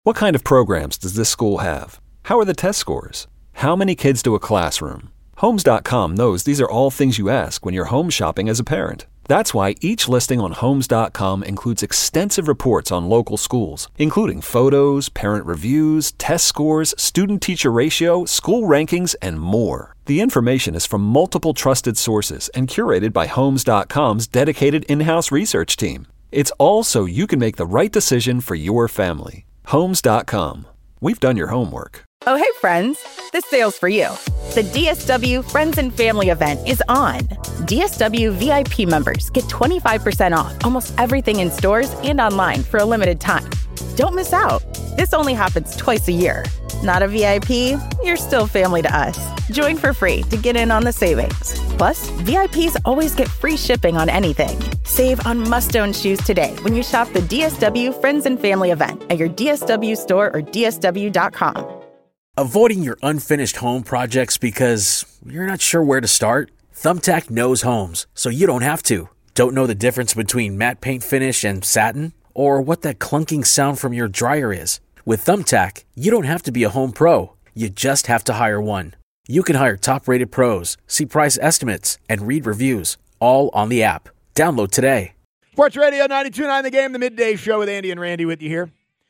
What kind of programs does this school have? How are the test scores? How many kids do a classroom? Homes.com knows these are all things you ask when you're home shopping as a parent. That's why each listing on Homes.com includes extensive reports on local schools, including photos, parent reviews, test scores, student-teacher ratio, school rankings, and more. The information is from multiple trusted sources and curated by Homes.com's dedicated in-house research team. It's all so you can make the right decision for your family. Homes.com. We've done your homework. Oh, hey, friends. This sale's for you. The DSW Friends and Family event is on. DSW VIP members get 25% off almost everything in stores and online for a limited time. Don't miss out. This only happens twice a year. Not a VIP? You're still family to us. Join for free to get in on the savings. Plus, VIPs always get free shipping on anything. Save on must-own shoes today when you shop the DSW Friends and Family event at your DSW store or DSW.com. Avoiding your unfinished home projects because you're not sure where to start? Thumbtack knows homes, so you don't have to. Don't know the difference between matte paint finish and satin? Or what that clunking sound from your dryer is? With Thumbtack, you don't have to be a home pro. You just have to hire one. You can hire top-rated pros, see price estimates, and read reviews, all on the app. Download today. Sports Radio 92.9 The Game, the midday show with Andy and Randy with you here.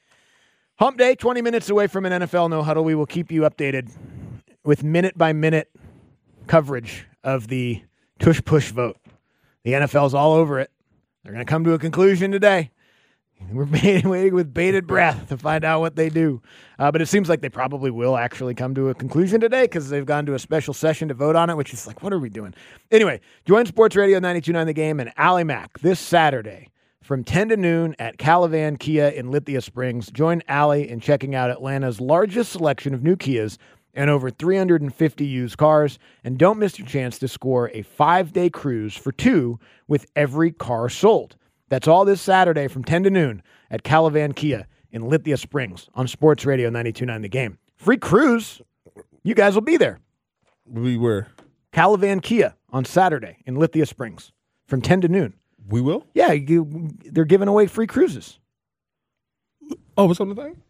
Hump Day, 20 minutes away from an NFL No Huddle. We will keep you updated with minute-by-minute coverage of the tush-push vote. The NFL's all over it. They're going to come to a conclusion today. We're waiting with bated breath to find out what they do. But it seems like they probably will actually come to a conclusion today because they've gone to a special session to vote on it, which is like, what are we doing? Anyway, join Sports Radio 92.9 The Game and Ally Mack this Saturday from 10 to noon at Calavan Kia in Lithia Springs. Join Ally in checking out Atlanta's largest selection of new Kias and over 350 used cars. And don't miss your chance to score a 5-day cruise for two with every car sold. That's all this Saturday from 10 to noon at Calavan Kia in Lithia Springs on Sports Radio 92.9 The Game. Free cruise. You guys will be there. We were. Calavan Kia on Saturday in Lithia Springs from 10 to noon. We will? Yeah, they're giving away free cruises. Oh, it's on the thing?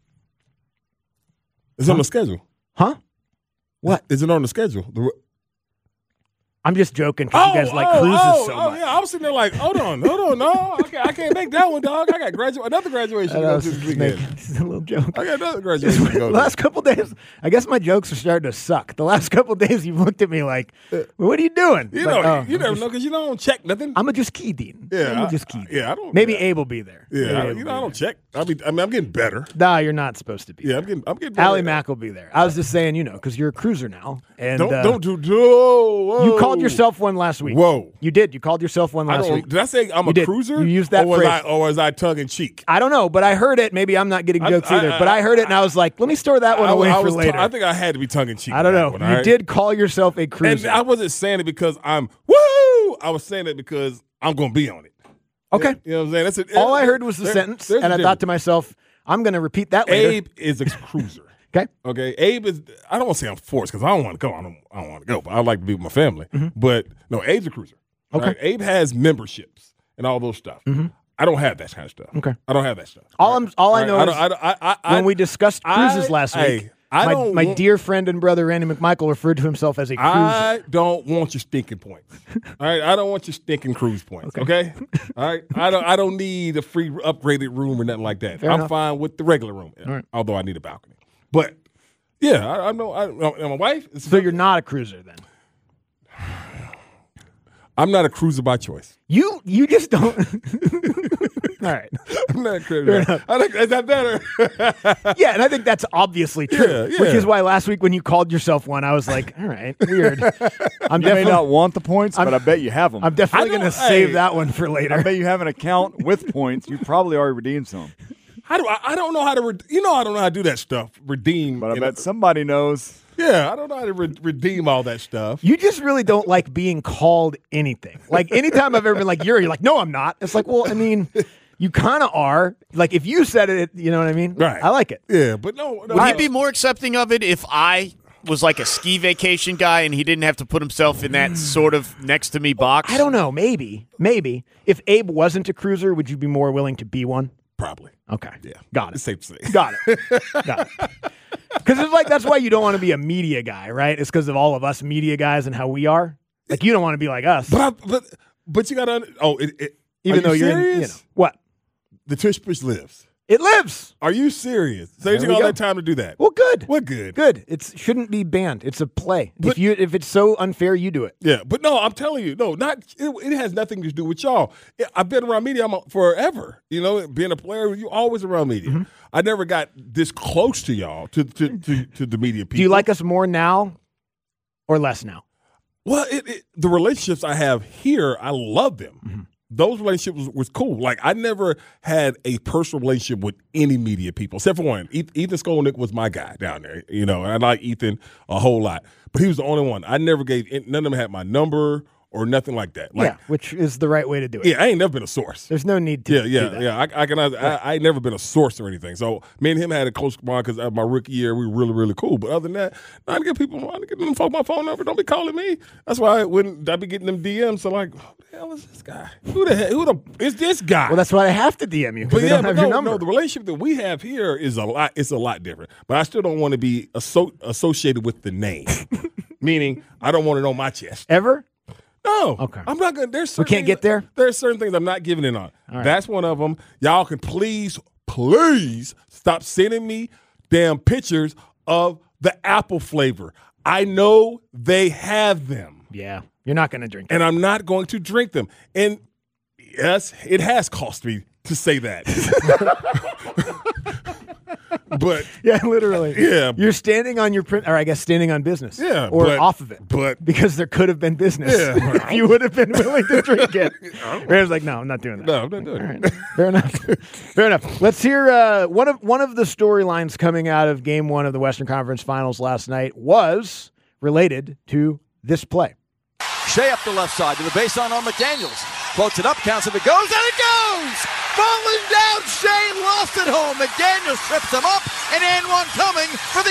It's on the schedule. Huh? What? Is it on the schedule? I'm just joking because you guys like cruises so much. Yeah, I was sitting there like, hold on, no, I can't make that one, dog. I got another graduation to go to this weekend. This is a little joke. I got another graduation to go to. The last couple days, I guess my jokes are starting to suck. The last couple days, you've looked at me like, what are you doing? You like, know, you never know because you don't check nothing. I'm just kidding. Yeah, I don't. Maybe Abe will be there. Yeah, I don't check. I mean, I'm getting better. Nah, you're not supposed to be. Yeah, I'm getting better. Ally Mack will be there. I was just saying, because you're a cruiser now. And don't do. Whoa. You called yourself one last week. Whoa. You did. You called yourself one last week. Did I say I'm a cruiser? You used that phrase. Or was I tongue in cheek? I don't know, but I heard it. Maybe I'm not getting jokes either. But I heard it and I was like, let me store that one away for later. I think I had to be tongue in cheek. I don't know. You did call yourself a cruiser. And I wasn't saying it because I'm woo. I was saying it because I'm going to be on it. Okay. You know what I'm saying? All I heard was the sentence, and I thought to myself, I'm going to repeat that later. Abe is a cruiser. Okay. Abe is. I don't want to say I'm forced because I don't want to go. I don't want to go. But I like to be with my family. Mm-hmm. But no, Abe's a cruiser. Okay. Right? Abe has memberships and all those stuff. Mm-hmm. I don't have that kind of stuff. Okay. I don't have that stuff. All I know is when we discussed cruises last week, my dear friend and brother Randy McMichael referred to himself as a cruiser. I don't want your stinking points. All right, I don't want your stinking cruise points. Okay? All right, I don't need a free upgraded room or nothing like that. Fair enough. Fine with the regular room, right. Although I need a balcony. But yeah, I know. And my wife. So you're not a cruiser then? I'm not a cruiser by choice. You just don't. All right. I'm not a cruiser. I think is that better? Yeah, and I think that's obviously true. Yeah. Which is why last week when you called yourself one, I was like, all right, weird. You may not want the points, but I bet you have them. I'm definitely going to save that one for later. I bet you have an account with points. You probably already redeemed some. I don't know how to I don't know how to do that stuff. Redeem. But I bet somebody knows. Yeah, I don't know how to redeem all that stuff. You just really don't like being called anything. Like, anytime I've ever been like, you're like, no, I'm not. It's like, well, I mean, you kind of are. Like, if you said it, you know what I mean? Right. I like it. Yeah, but no. Would he be more accepting of it if I was like a ski vacation guy and he didn't have to put himself in that sort of next to me box? I don't know. Maybe. If Abe wasn't a cruiser, would you be more willing to be one? Probably. Okay. Yeah. Got it. It's safe to say. Got it. Got it. Because it's like that's why you don't want to be a media guy, right? It's because of all of us media guys and how we are. Like you don't want to be like us. But you got to. Even though you're serious? in, what? The Tush Push lives. It lives. Are you serious? So you got all that time to do that. Well, good. What good? Good. It shouldn't be banned. It's a play. If it's so unfair, you do it. Yeah, but no, I'm telling you, no, not. It has nothing to do with y'all. I've been around media forever. You know, being a player, you always around media. Mm-hmm. I never got this close to y'all to the media people. Do you like us more now or less now? Well, the relationships I have here, I love them. Mm-hmm. Those relationships was cool. Like, I never had a personal relationship with any media people, except for one. Ethan Skolnick was my guy down there, you know, and I like Ethan a whole lot. But he was the only one. I never gave – none of them had my number or nothing like that. Like, yeah, which is the right way to do it. Yeah, I ain't never been a source. There's no need to do that. Yeah, I ain't never been a source or anything. So me and him had a close bond because my rookie year, we were really, really cool. But other than that, I get them folk my phone number. Don't be calling me. That's why I be getting them DMs. So like, who the hell is this guy? Who is this guy? Well, that's why I have to DM you because they don't have your number. No, the relationship that we have here is it's a lot different. But I still don't want to be associated with the name. Meaning, I don't want it on my chest. Ever? No. Okay. I'm not going to. We can't get there? There's certain things I'm not giving in on. Right. That's one of them. Y'all can please stop sending me damn pictures of the apple flavor. I know they have them. Yeah. You're not going to drink them. And I'm not going to drink them. And yes, it has cost me to say that. But yeah, literally. Yeah. You're standing on your print, or I guess standing on business. Yeah. Or off of it. But because there could have been business. Yeah. If you would have been willing to drink it. Rand's like, no, I'm not doing that. No, I'm not doing it. Right. Fair enough. Fair enough. Let's hear one of the storylines coming out of Game 1 of the Western Conference Finals last night was related to this play. Shea up the left side to the baseline on McDaniels. Floats it up, counts if it goes, and it goes! Falling down, Shea lost it home. McDaniels trips him up, and and one coming for the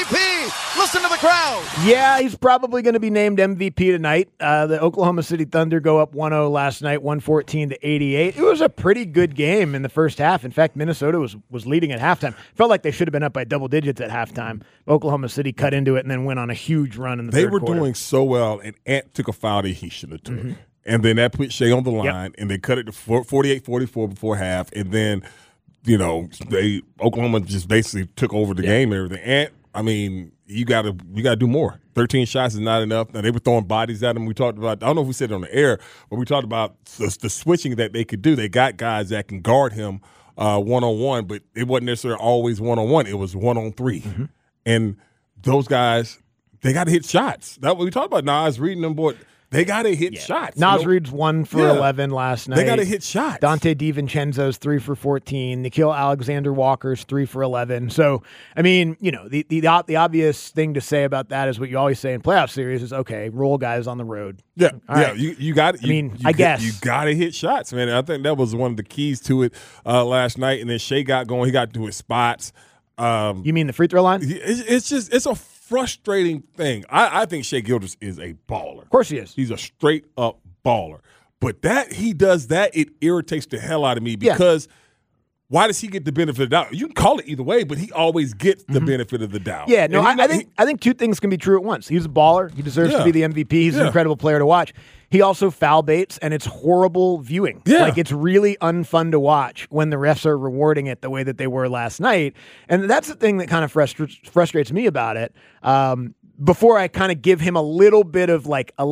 MVP. Listen to the crowd. Yeah, he's probably going to be named MVP tonight. The Oklahoma City Thunder go up 1-0 last night, 114-88. It was a pretty good game in the first half. In fact, Minnesota was leading at halftime. Felt like they should have been up by double digits at halftime. Oklahoma City cut into it and then went on a huge run in the third quarter. They were doing so well, and Ant took a foul that he should have took. Mm-hmm. And then that put Shea on the line, and they cut it to 48-44 before half. And then, you know, Oklahoma just basically took over the game and everything. And I mean, you got to do more. 13 shots is not enough. Now they were throwing bodies at them. We talked about, I don't know if we said it on the air, but we talked about the switching that they could do. They got guys that can guard him one-on-one, but it wasn't necessarily always one-on-one. It was one-on-three. Mm-hmm. And those guys, they got to hit shots. That what we talked about. Nas reading them, boy. They got to hit shots. Nas Reed's 1 for 11 last night. They got to hit shots. Dante DiVincenzo's 3 for 14. Nickeil Alexander-Walker's 3 for 11. So, I mean, you know, the obvious thing to say about that is what you always say in playoff series is, okay, roll guys on the road. Yeah, right. You got. I guess you got to hit shots, man. I think that was one of the keys to it last night. And then Shea got going. He got to his spots. You mean the free throw line? It's a frustrating thing. I think Shea Gilgeous is a baller. Of course he is. He's a straight up baller. But that he does that, it irritates the hell out of me because why does he get the benefit of the doubt? You can call it either way, but he always gets the benefit of the doubt. Yeah, no, I think two things can be true at once. He's a baller. He deserves to be the MVP. He's an incredible player to watch. He also foul baits, and it's horrible viewing. Yeah. Like, it's really unfun to watch when the refs are rewarding it the way that they were last night. And that's the thing that kind of frustrates me about it. Before I kind of give him a little bit of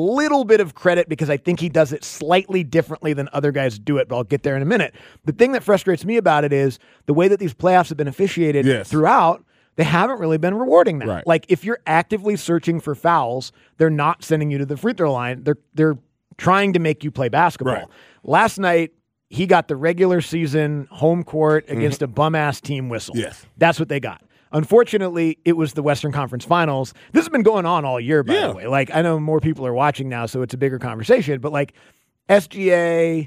credit because I think he does it slightly differently than other guys do it, but I'll get there in a minute. The thing that frustrates me about it is the way that these playoffs have been officiated throughout. They haven't really been rewarding that. Right. Like, if you're actively searching for fouls, they're not sending you to the free throw line. They're trying to make you play basketball. Right. Last night, he got the regular season home court against a bum-ass team whistle. Yes. That's what they got. Unfortunately, it was the Western Conference Finals. This has been going on all year, by the way. Like, I know more people are watching now, so it's a bigger conversation. But, like, SGA,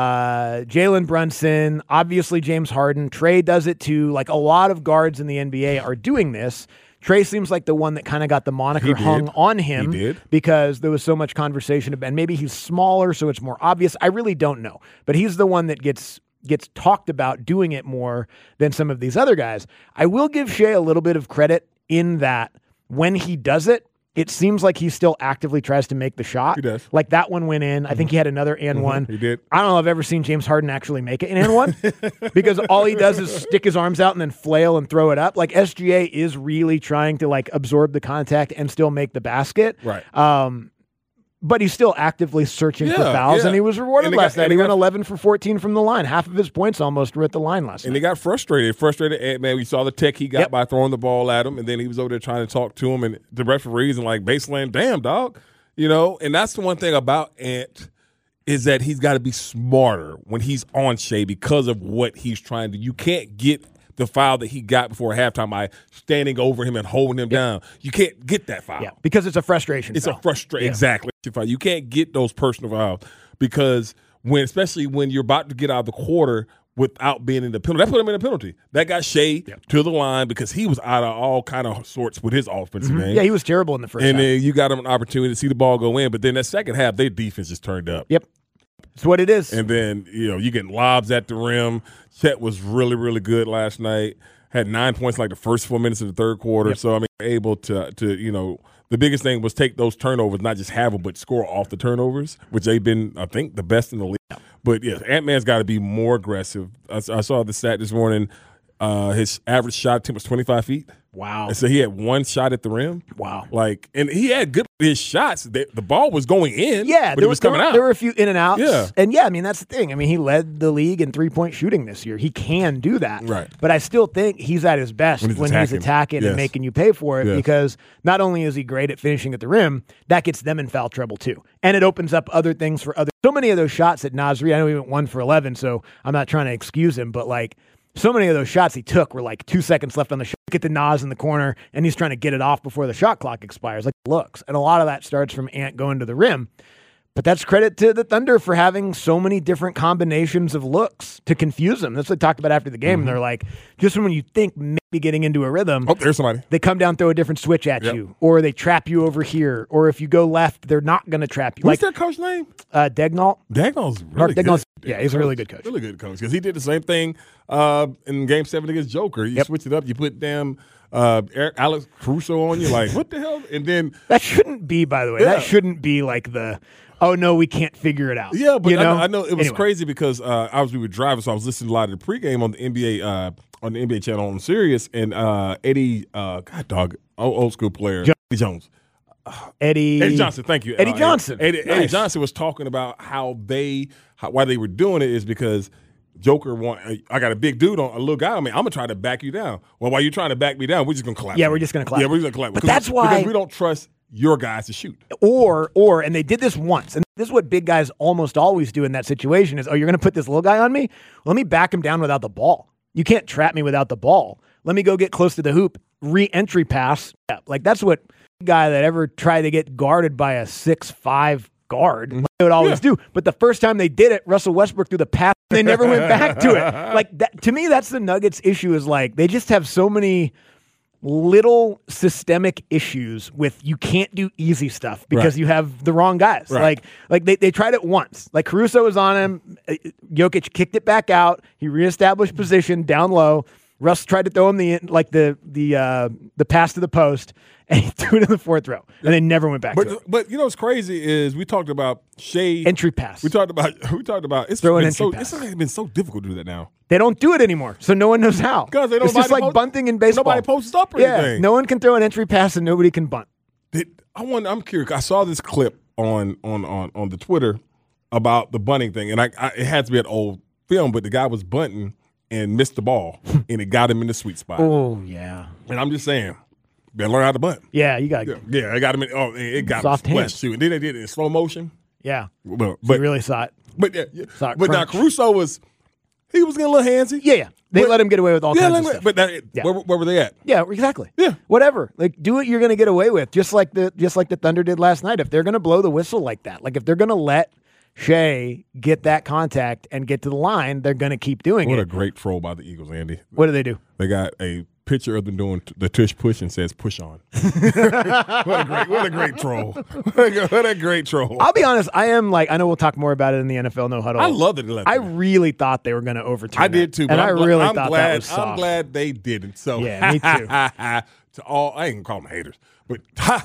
Jalen Brunson, obviously James Harden. Trey does it too. Like, a lot of guards in the NBA are doing this. Trey seems like the one that kind of got the moniker hung on him because there was so much conversation about, and maybe he's smaller, so it's more obvious. I really don't know. But he's the one that gets gets talked about doing it more than some of these other guys. I will give Shea a little bit of credit in that when he does it, it seems like he still actively tries to make the shot. He does. Like that one went in. I think he had another and one. He did. I don't know if I've ever seen James Harden actually make it an and one because all he does is stick his arms out and then flail and throw it up. Like SGA is really trying to like absorb the contact and still make the basket. Right. But he's still actively searching for fouls, and he was rewarded last night. He went 11 for 14 from the line. Half of his points almost were at the line last night. And he got frustrated. Man, we saw the tech he got by throwing the ball at him, and then he was over there trying to talk to him, and the referees and like baseline, damn, dog. And that's the one thing about Ant is that he's got to be smarter when he's on Shea because of what he's trying to do. You can't get the foul that he got before halftime by standing over him and holding him down. You can't get that foul. Yeah, because it's a frustration It's foul. a frustration. Exactly. You can't get those personal fouls because especially when you're about to get out of the quarter without being in the penalty. That put him in a penalty. That got Shea to the line because he was out of all kind of sorts with his offensive game. Yeah, he was terrible in the first half. And then you got him an opportunity to see the ball go in, but then that second half, their defense just turned up. Yep. It's what it is. And then, you get lobs at the rim. Chet was really, really good last night. Had 9 points like the first 4 minutes of the third quarter. So, I mean, able to the biggest thing was take those turnovers, not just have them, but score off the turnovers, which they've been, I think, the best in the league. But, yeah, Ant-Man's got to be more aggressive. I saw the stat this morning. His average shot attempt was 25 feet. Wow. And so he had one shot at the rim. Wow. And he had his shots. The ball was going in. Yeah. But it was coming out. There were a few in and outs. Yeah. And I mean, that's the thing. I mean, he led the league in 3-point shooting this year. He can do that. Right. But I still think he's at his best when he's attacking and making you pay for it because not only is he great at finishing at the rim, that gets them in foul trouble too. And it opens up other things for others. So many of those shots at Nasri, I know he went 1 for 11, so I'm not trying to excuse him, but like, so many of those shots he took were like 2 seconds left on the shot. Get the Nas in the corner, and he's trying to get it off before the shot clock expires. Like looks, and a lot of that starts from Ant going to the rim. But that's credit to the Thunder for having so many different combinations of looks to confuse them. That's what they talked about after the game. They're like, just when you think maybe getting into a rhythm, there's somebody. They come down, throw a different switch at you, or they trap you over here, or if you go left, they're not going to trap you. What's their coach name? Daigneault. Daigneault's really Mark Daigneault's, good. Yeah, he's a really good coach. Really good coach because he did the same thing in Game 7 against Joker. You switch it up. You put Alex Caruso on you. Like, what the hell? And then that shouldn't be, by the way. That shouldn't be like the. Oh no, we can't figure it out. Yeah, but I know it was crazy because we were driving, so I was listening to a lot of the pregame on the NBA channel on Sirius, and Eddie, old school player, Eddie Jones. Eddie Johnson, thank you. Eddie Johnson. Eddie Johnson was talking about why they were doing it is because Joker I got a big dude on a little guy on me. I'm gonna try to back you down. Well, while you're trying to back me down, we're just gonna collapse. Yeah, we're just gonna collapse. Yeah, we're just gonna collapse. But that's why because we don't trust your guys to shoot. Or and they did this once, and this is what big guys almost always do in that situation is, you're going to put this little guy on me? Well, let me back him down without the ball. You can't trap me without the ball. Let me go get close to the hoop, re-entry pass. Yeah, like that's what guy that ever tried to get guarded by a 6'5" guard they would always do. But the first time they did it, Russell Westbrook threw the pass, and they never went back to it. Like that, to me, that's the Nuggets issue is like they just have so many little systemic issues with you can't do easy stuff because you have the wrong guys. Right. Like they tried it once. Like Caruso was on him. Jokic kicked it back out. He reestablished position down low. Russ tried to throw him the pass to the post, and he threw it in the fourth row, and they never went back to it. But what's crazy is we talked about Shea entry pass. We talked about it's been so difficult to do that now. They don't do it anymore, so no one knows how. Because it's just like bunting in baseball. Nobody posts up or anything. No one can throw an entry pass, and nobody can bunt. I'm curious. I saw this clip on the Twitter about the bunting thing, and it had to be an old film, but the guy was bunting and missed the ball, and it got him in the sweet spot. Oh, yeah. And I'm just saying, better learn how to bunt. Yeah, you got to. Yeah, it got him in. Oh, it got soft him hands. And then they did it in slow motion. Yeah. But you really saw it. But now Caruso he was getting a little handsy. Yeah. They let him get away with all kinds of stuff. But where were they at? Yeah, exactly. Yeah. Whatever. Like, do what you're going to get away with, just like the Thunder did last night. If they're going to blow the whistle like that, like if they're going to let Shea get that contact and get to the line, they're going to keep doing it. What a great throw by the Eagles, Andy. What do they do? They got a picture of them doing the tush push and says push on. What a great troll. What a great troll. I'll be honest, I know we'll talk more about it in the NFL No Huddle. I love it. I really thought they were going to overturn it. I did too, but and I'm thought glad, that was soft. I'm glad they didn't. So yeah, me too. To all, I ain't gonna call them haters, but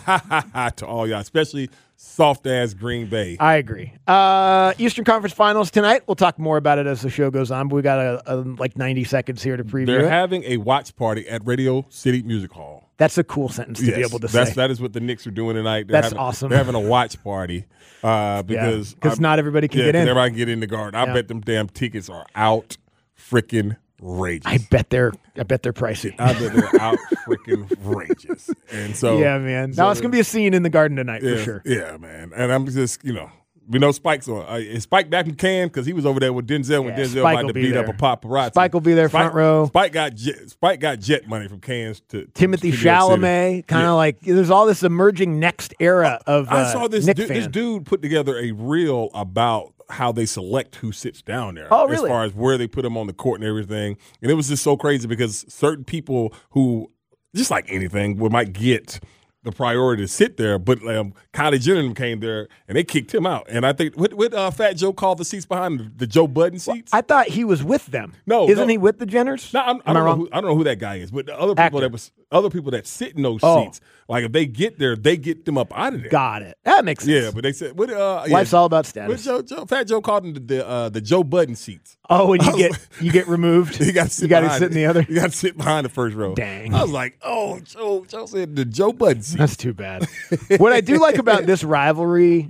to all y'all, especially soft ass Green Bay. I agree. Eastern Conference Finals tonight. We'll talk more about it as the show goes on, but we got like 90 seconds here to preview They're it. having a watch party at Radio City Music Hall. That's a cool sentence to be able to say. That is what the Knicks are doing tonight. That's awesome. They're having a watch party because not everybody can get in. Everybody can get in the garden. I bet them damn tickets are out freaking rageous. I bet they're pricey. I bet they're out freaking rageous. And so yeah, man. Now it's gonna be a scene in the garden tonight for sure. Yeah, man. And I'm just we know Spike's on. Is Spike back in Cannes? Because he was over there with Denzel when Denzel Spike might will to be beat there. up a paparazzi. Spike will be there front row. Spike got jet money from Cannes to Timothy to New York City. Chalamet, kind of like there's all this emerging next era of I saw this Knick dude, fans. this dude put together a reel about how they select who sits down there. Oh, really? As far as where they put them on the court and everything. And it was just so crazy because certain people who, just like anything, might get the priority to sit there, but Kylie Jenner came there and they kicked him out. And I think what Fat Joe called the seats behind the Joe Budden seats. I thought he was with them. No, isn't he with the Jenners? No, Am I wrong? I don't know who that guy is, but the other people other people that sit in those seats, like if they get there, they get them up out of there. Got it. That makes sense. Yeah, but they said life's all about status. Fat Joe called them the Joe Budden seats. Oh, and you get removed. You got to sit in the other. You got to sit behind the first row. Dang. I was like, oh, Joe said the Joe Budden seats. That's too bad. What I do like about this rivalry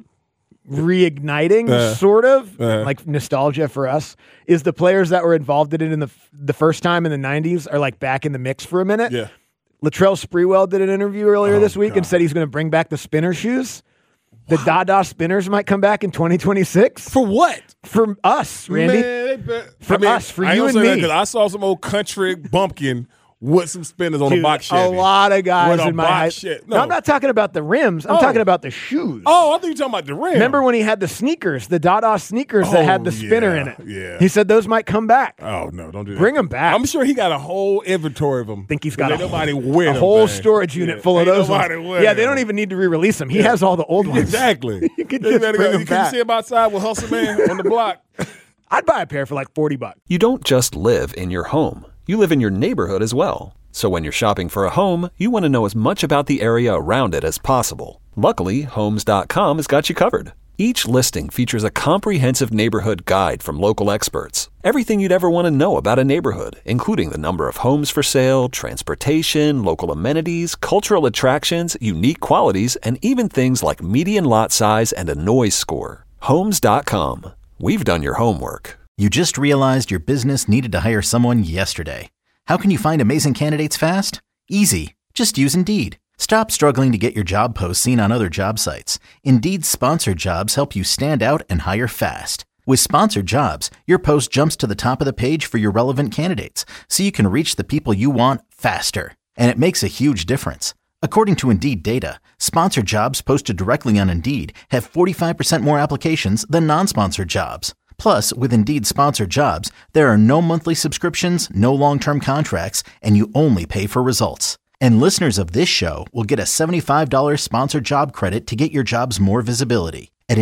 reigniting, sort of like nostalgia for us, is the players that were involved in it in the first time in the 90s are like back in the mix for a minute. Yeah. Latrell Sprewell did an interview earlier this week and said he's going to bring back the spinner shoes. The Dada spinners might come back in 2026. For what? For us, Randy. Man, for you and me. Because I saw some old country bumpkin with some spinners on a box Chevy. A lot of guys with in my high school. No, I'm not talking about the rims. I'm talking about the shoes. Oh, I think you're talking about the rim. Remember when he had the sneakers, the Dada sneakers that had the spinner in it? Yeah. He said those might come back. Oh, no, don't do that. Bring them back. I'm sure he got a whole inventory of them. I think he's got a whole storage unit full of those ones. Yeah, they don't even need to re-release them. He has all the old ones. Exactly. You can just bring them You back. can see him outside with Hustle Man on the block. I'd buy a pair for like $40. You don't just live in your home. You live in your neighborhood as well. So when you're shopping for a home, you want to know as much about the area around it as possible. Luckily, Homes.com has got you covered. Each listing features a comprehensive neighborhood guide from local experts. Everything you'd ever want to know about a neighborhood, including the number of homes for sale, transportation, local amenities, cultural attractions, unique qualities, and even things like median lot size and a noise score. Homes.com. We've done your homework. You just realized your business needed to hire someone yesterday. How can you find amazing candidates fast? Easy. Just use Indeed. Stop struggling to get your job posts seen on other job sites. Indeed's sponsored jobs help you stand out and hire fast. With sponsored jobs, your post jumps to the top of the page for your relevant candidates, so you can reach the people you want faster. And it makes a huge difference. According to Indeed data, sponsored jobs posted directly on Indeed have 45% more applications than non-sponsored jobs. Plus, with Indeed sponsored jobs, there are no monthly subscriptions, no long-term contracts, and you only pay for results. And listeners of this show will get a $75 sponsored job credit to get your jobs more visibility at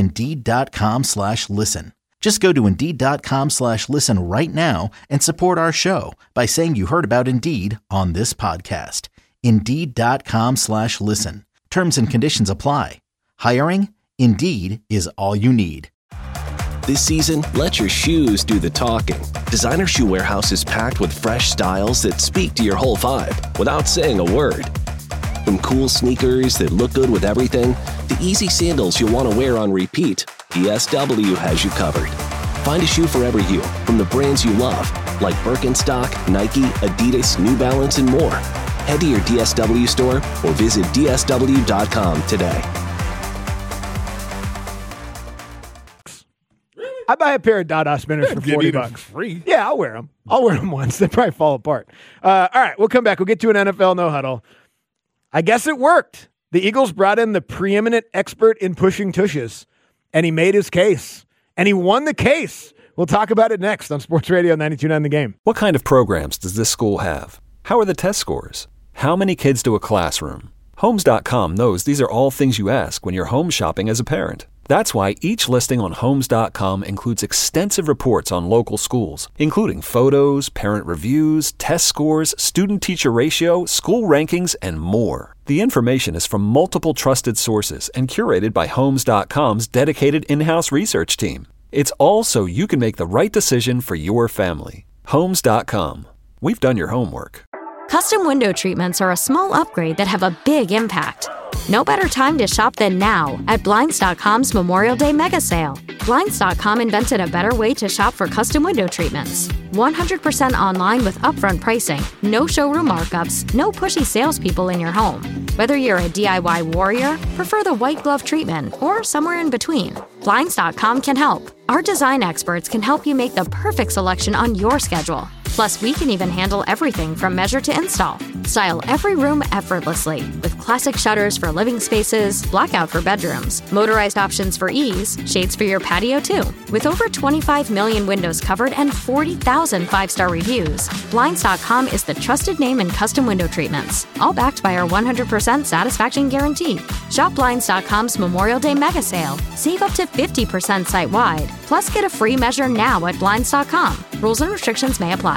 Indeed.com/listen. Just go to Indeed.com/listen right now and support our show by saying you heard about Indeed on this podcast. Indeed.com/listen. Terms and conditions apply. Hiring? Indeed is all you need. This season, let your shoes do the talking. Designer Shoe Warehouse is packed with fresh styles that speak to your whole vibe without saying a word. From cool sneakers that look good with everything, to easy sandals you'll want to wear on repeat, DSW has you covered. Find a shoe for every you, from the brands you love, like Birkenstock, Nike, Adidas, New Balance, and more. Head to your DSW store or visit DSW.com today. I buy a pair of Dada spinners for $40. Free. Yeah, I'll wear them. I'll wear them once. They probably fall apart. All right, we'll come back. We'll get to an NFL no huddle. I guess it worked. The Eagles brought in the preeminent expert in pushing tushes, and he made his case, and he won the case. We'll talk about it next on Sports Radio 92.9 The Game. What kind of programs does this school have? How are the test scores? How many kids to a classroom? Homes.com knows these are all things you ask when you're home shopping as a parent. That's why each listing on Homes.com includes extensive reports on local schools, including photos, parent reviews, test scores, student-teacher ratio, school rankings, and more. The information is from multiple trusted sources and curated by Homes.com's dedicated in-house research team. It's all so you can make the right decision for your family. Homes.com. We've done your homework. Custom window treatments are a small upgrade that have a big impact. No better time to shop than now at Blinds.com's Memorial Day Mega Sale. Blinds.com invented a better way to shop for custom window treatments. 100% online with upfront pricing, no showroom markups, no pushy salespeople in your home. Whether you're a DIY warrior, prefer the white glove treatment, or somewhere in between, Blinds.com can help. Our design experts can help you make the perfect selection on your schedule. Plus, we can even handle everything from measure to install. Style every room effortlessly with classic shutters for living spaces, blackout for bedrooms, motorized options for ease, shades for your patio too. With over 25 million windows covered and 40,000 five-star reviews, Blinds.com is the trusted name in custom window treatments, all backed by our 100% satisfaction guarantee. Shop Blinds.com's Memorial Day Mega Sale. Save up to 50% site-wide. Plus, get a free measure now at Blinds.com. Rules and restrictions may apply.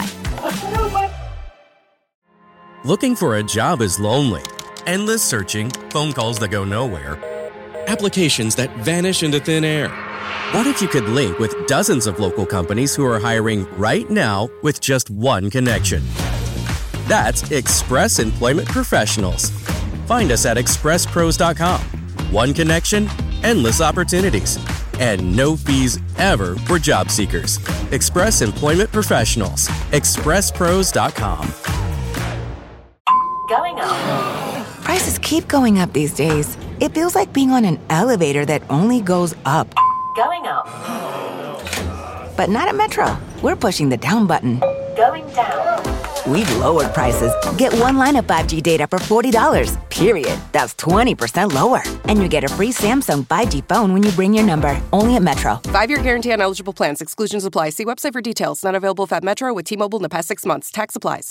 Looking for a job is lonely. Endless searching, phone calls that go nowhere, applications that vanish into thin air. What if you could link with dozens of local companies who are hiring right now with just one connection? That's Express Employment Professionals. Find us at expresspros.com. One connection, endless opportunities, and no fees ever for job seekers. Express Employment Professionals. expresspros.com. Going up. Prices keep going up these days. It feels like being on an elevator that only goes up. Going up. But not at Metro. We're pushing the down button. Going down. We've lowered prices. Get one line of 5G data for $40, period. That's 20% lower. And you get a free Samsung 5G phone when you bring your number. Only at Metro. 5-year guarantee on eligible plans. Exclusions apply. See website for details. Not available at Metro with T-Mobile in the past 6 months. Tax applies.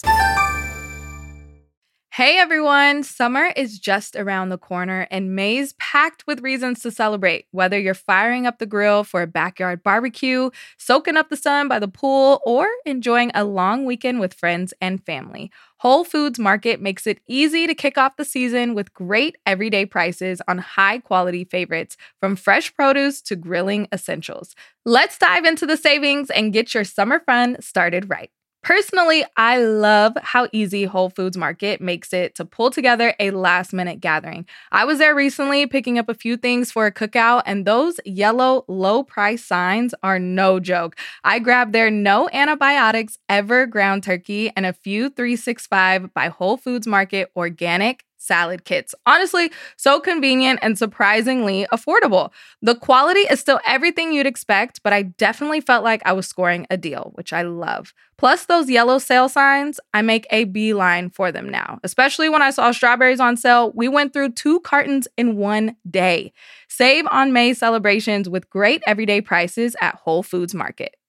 Hey everyone, summer is just around the corner and May's packed with reasons to celebrate. Whether you're firing up the grill for a backyard barbecue, soaking up the sun by the pool, or enjoying a long weekend with friends and family, Whole Foods Market makes it easy to kick off the season with great everyday prices on high-quality favorites, from fresh produce to grilling essentials. Let's dive into the savings and get your summer fun started right. Personally, I love how easy Whole Foods Market makes it to pull together a last-minute gathering. I was there recently picking up a few things for a cookout, and those yellow low-price signs are no joke. I grabbed their no antibiotics ever ground turkey and a few 365 by Whole Foods Market organic salad kits. Honestly, so convenient and surprisingly affordable. The quality is still everything you'd expect, but I definitely felt like I was scoring a deal, which I love. Plus those yellow sale signs, I make a beeline for them now. Especially when I saw strawberries on sale, we went through 2 cartons in one day. Save on May celebrations with great everyday prices at Whole Foods Market.